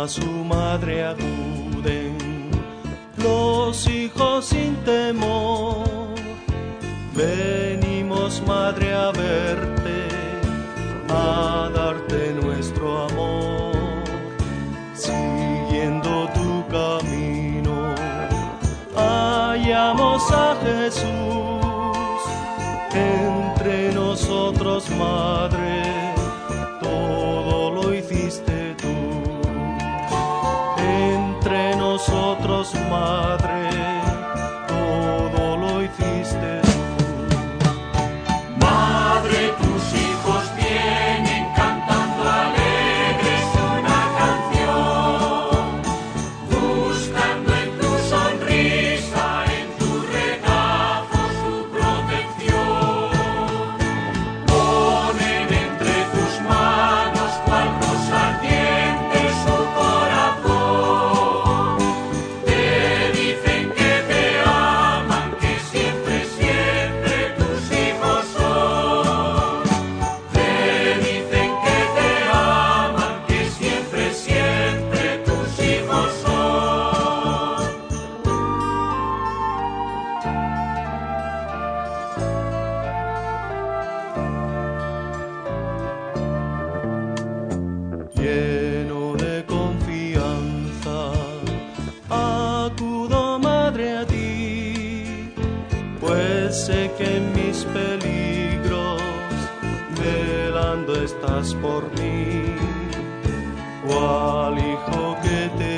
a su madre acuden los hijos sin temor. Venimos, madre, a verte, a darte nuestro amor. Siguiendo tu camino, hallamos a Jesús. Entre nosotros, madre, todo lo hiciste tú. Entre nosotros, madre, todo lo hiciste tú. Madre, tus hijos vienen cantando alegres una canción, buscando en tu sonrisa, en tu regazo su protección. Ponen entre tus manos cual rosa ardiente su corazón. Te dicen que te aman, que siempre, siempre tus hijos son. Te dicen que te aman, que siempre, siempre tus hijos son. Lleno de confianza, acudo, madre, a ti, pues sé que en mis peligros velando estás por mí, cual hijo que te